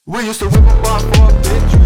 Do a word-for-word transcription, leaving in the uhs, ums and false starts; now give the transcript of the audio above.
We used to whip up our for a bitch.